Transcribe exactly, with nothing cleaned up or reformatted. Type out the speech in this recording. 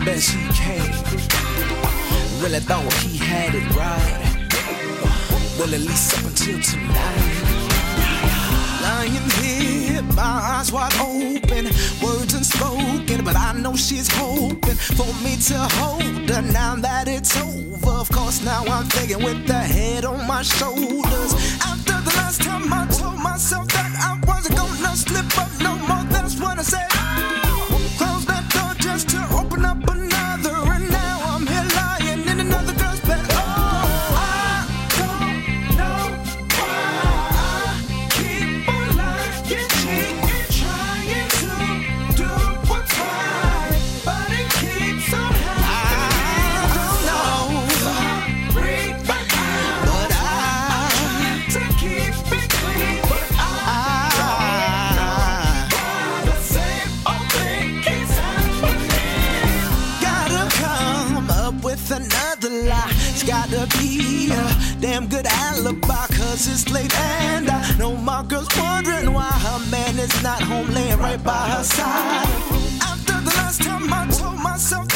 best he can. Really thought he had it right. Well, at least up until tonight. Lying here, my eyes wide open, words unspoken, but I know she's hoping for me to hold her now that it's over. Of course, now I'm thinking with the head on my shoulders. After the last time I told myself that I wasn't gonna slip up no more, that's what I said. Close that door just to open up another, and now I'm here lying in another girl's bed. Oh, I don't know why I keep on lying, cheating, trying to do what's right, but it keeps on happening. I don't know, sorry, but I, but I, I try to keep it clean, but I, I don't know why the same old thing keeps happening. Gotta come up with another lie. It's gotta be a damn good alibi, cause it's late and I know my girl's wondering why her man is not home laying right by her side. After the last time I told myself